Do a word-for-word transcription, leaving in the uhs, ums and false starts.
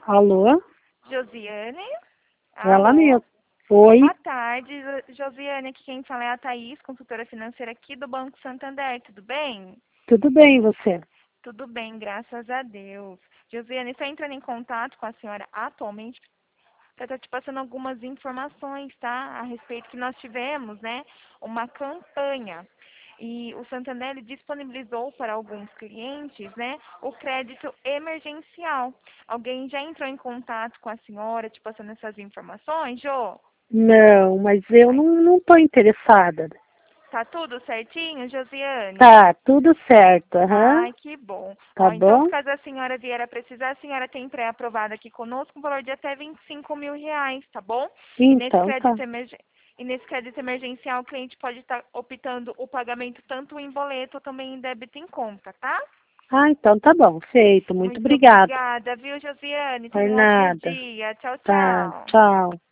Alô? Josiane? Ela Alô? mesmo. Oi, Boa tarde, Jo- Josiane. Aqui quem fala é a Thaís, consultora financeira aqui do Banco Santander. Tudo bem? tudo bem você? Tudo bem, graças a Deus. Josiane, estou entrando em contato com a senhora atualmente para estar te passando algumas informações, tá? A respeito que nós tivemos, né? Uma campanha. E o Santander ele disponibilizou para alguns clientes, né, o crédito emergencial. Alguém já entrou em contato com a senhora, te passando essas informações, Jô? Não, mas eu Ai, não não tô interessada. tá tudo certinho, Josiane? Tá, tudo certo, aham. Ai, que bom. Tá Ó, então, se bom? caso a senhora vier a precisar, a senhora tem pré-aprovado aqui conosco um valor de até vinte e cinco mil reais, tá bom? E nesse Então tá. crédito, emergen- e nesse crédito emergencial, o cliente pode estar optando o pagamento tanto em boleto ou também em débito em conta, tá? Ah, então tá bom, feito. Muito Muito obrigada. obrigada, viu, Josiane? Por Tenha um ótimo nada. dia. Tchau, Tá, tchau. tchau.